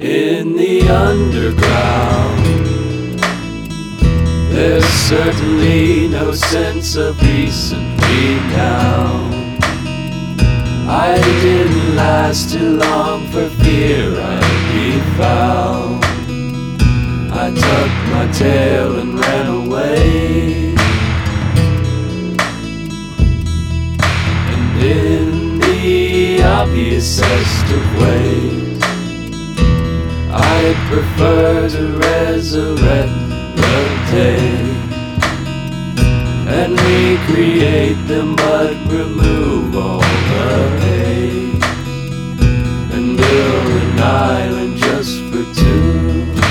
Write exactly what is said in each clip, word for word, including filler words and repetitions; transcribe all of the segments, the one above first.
In the underground, there's certainly no sense of recent renown. I didn't last too long for fear I'd be found. I tucked my tail and ran away, and in the obviousest of ways, I'd prefer to resurrect the day and recreate them, but remove all the hate and build an island just for two.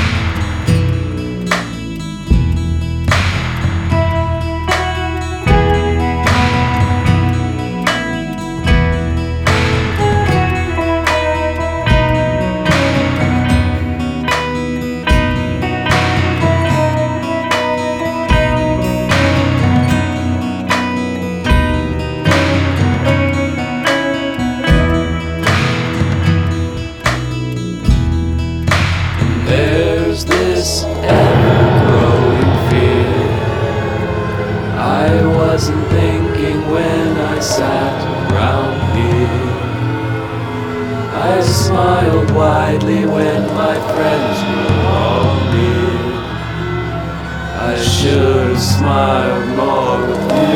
There's this ever-growing fear. I wasn't thinking when I sat around here. I smiled widely when my friends were all near. I should have smiled more with you.